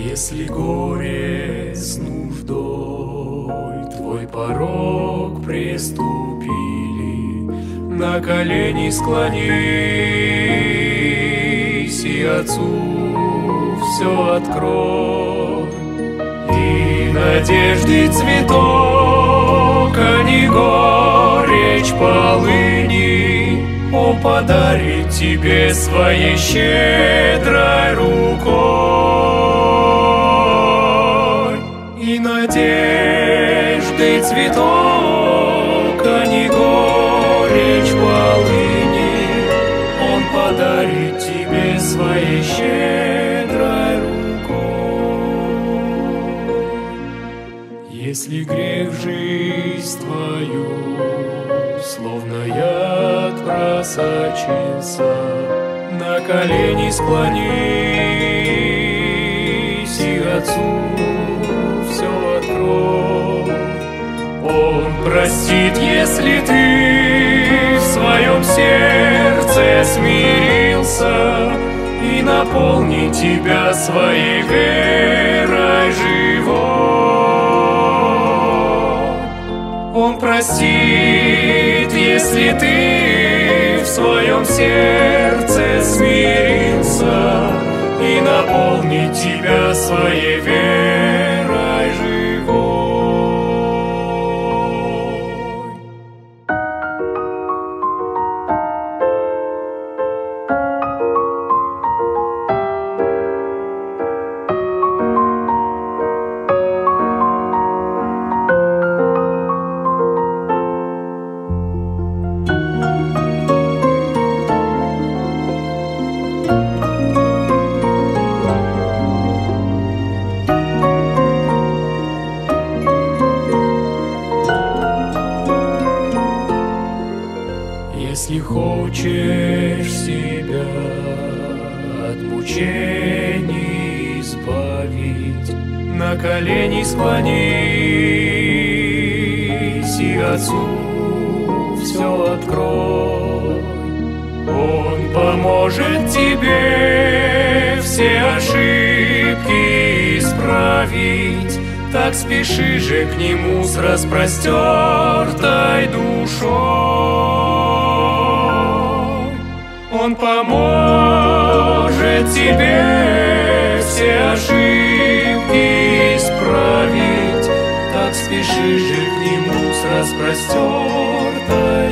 Если горе с нуждой твой порог приступили, на колени склонись и Отцу все открой. И надежды цветок, а не горечь полыни, Он подарит тебе своей щедрой рукой. И надежды цветок, а не горечь полыни, Он подарит тебе своей щедрой рукой. Если грех в жизнь твою словно яд просочился, на колени склонись и Отцу все открой. Он простит, если ты в своем сердце смирился, и наполнит тебя своей верой живой. Он простит, если ты в своем сердце смирился, и наполнит тебя своей верой живой. Если хочешь себя от мучений избавить, на колени склонись и Отцу все открой. Он поможет тебе все ошибки исправить, так спеши же к Нему с распростертой душой. Он поможет тебе все ошибки исправить, так спеши же к Нему с распростертой